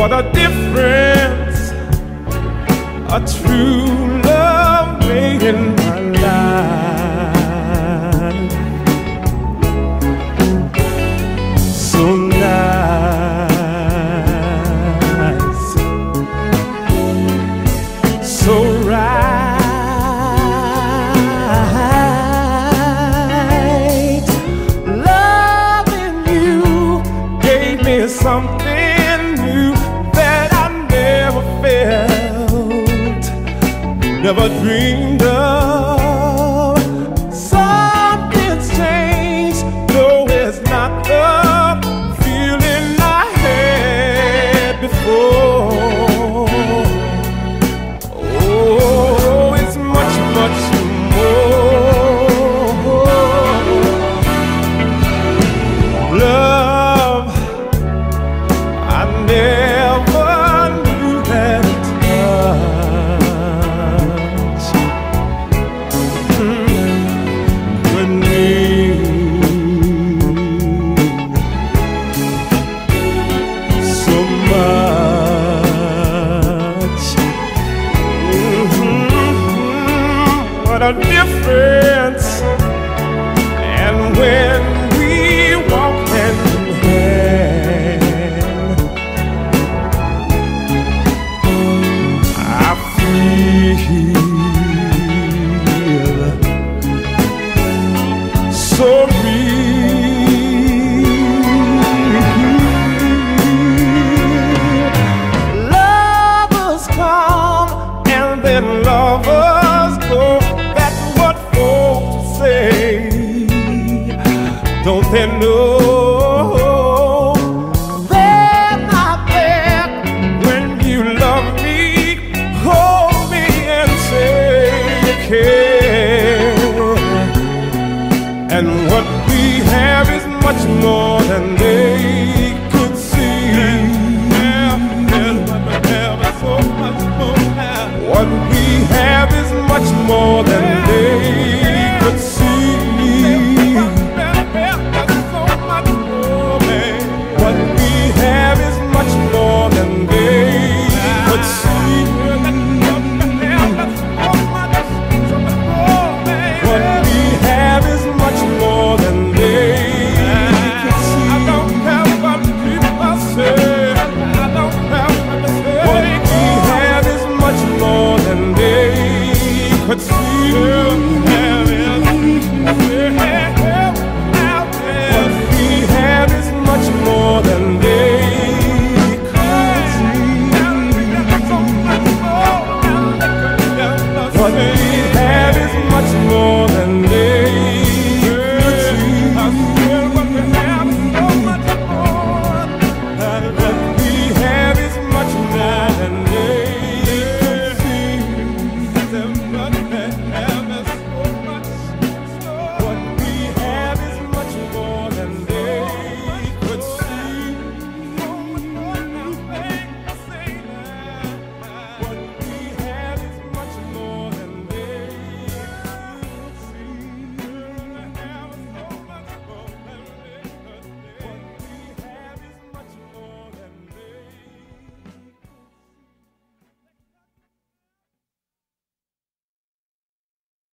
What a difference a true love made in my life. So nice, so right. Loving you gave me something new that I never felt, never dreamed of. Something's changed, no, it's not the feeling I had before. Oh, it's much, much more. Love, I never knew that touch could mean so much. What a difference. And when